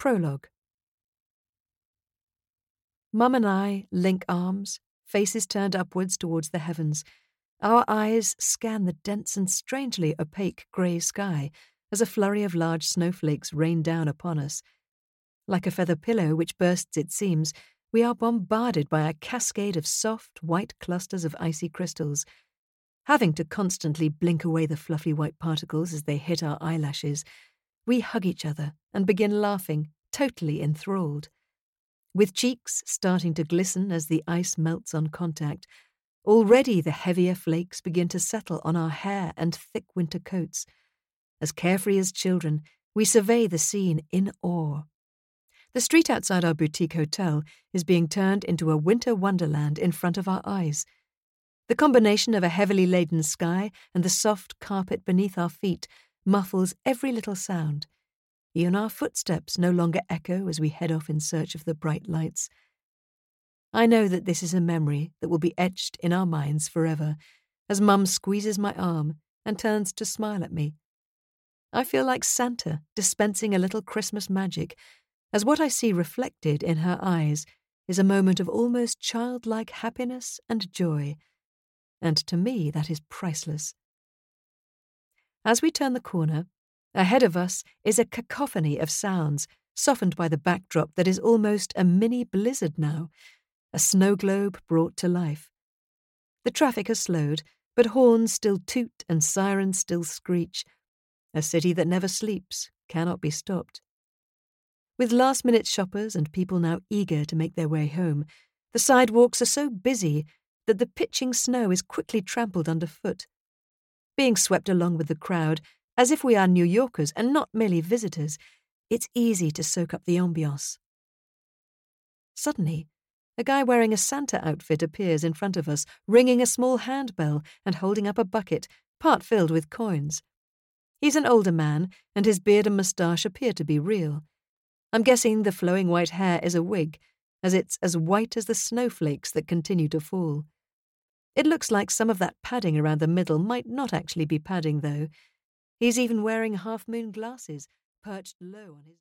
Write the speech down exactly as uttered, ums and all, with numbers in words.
Prologue. Mum and I link arms, faces turned upwards towards the heavens. Our eyes scan the dense and strangely opaque grey sky as a flurry of large snowflakes rain down upon us. Like a feather pillow which bursts its seams, we are bombarded by a cascade of soft, white clusters of icy crystals. Having to constantly blink away the fluffy white particles as they hit our eyelashes, we hug each other and begin laughing, totally enthralled. With cheeks starting to glisten as the ice melts on contact, already the heavier flakes begin to settle on our hair and thick winter coats. As carefree as children, we survey the scene in awe. The street outside our boutique hotel is being turned into a winter wonderland in front of our eyes. The combination of a heavily laden sky and the soft carpet beneath our feet muffles every little sound. Even our footsteps no longer echo as we head off in search of the bright lights. I know that this is a memory that will be etched in our minds forever, as Mum squeezes my arm and turns to smile at me. I feel like Santa dispensing a little Christmas magic, as what I see reflected in her eyes is a moment of almost childlike happiness and joy, and to me that is priceless. As we turn the corner, ahead of us is a cacophony of sounds, softened by the backdrop that is almost a mini blizzard now, a snow globe brought to life. The traffic has slowed, but horns still toot and sirens still screech. A city that never sleeps cannot be stopped. With last-minute shoppers and people now eager to make their way home, the sidewalks are so busy that the pitching snow is quickly trampled underfoot. Being swept along with the crowd, as if we are New Yorkers and not merely visitors, it's easy to soak up the ambiance. Suddenly, a guy wearing a Santa outfit appears in front of us, ringing a small handbell and holding up a bucket, part filled with coins. He's an older man, and his beard and moustache appear to be real. I'm guessing the flowing white hair is a wig, as it's as white as the snowflakes that continue to fall. It looks like some of that padding around the middle might not actually be padding, though. He's even wearing half-moon glasses, perched low on his...